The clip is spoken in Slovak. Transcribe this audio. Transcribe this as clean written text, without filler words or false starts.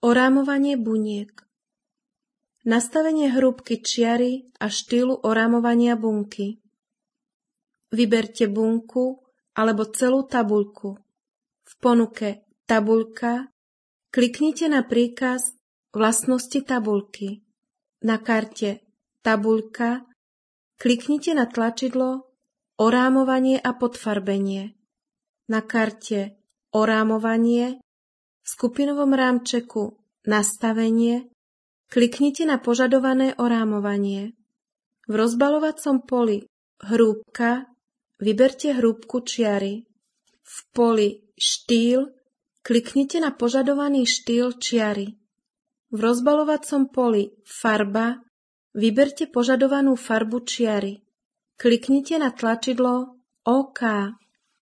Orámovanie buniek. Nastavenie hrúbky čiary a štýlu orámovania bunky. Vyberte bunku alebo celú tabuľku. V ponuke Tabuľka kliknite na príkaz Vlastnosti tabuľky. Na karte Tabuľka kliknite na tlačidlo Orámovanie a podfarbenie. Na karte Orámovanie v skupinovom rámčeku Nastavenie kliknite na požadované orámovanie. V rozbaľovacom poli Hrúbka vyberte hrúbku čiary. V poli Štýl kliknite na požadovaný štýl čiary. V rozbaľovacom poli Farba vyberte požadovanú farbu čiary. Kliknite na tlačidlo OK.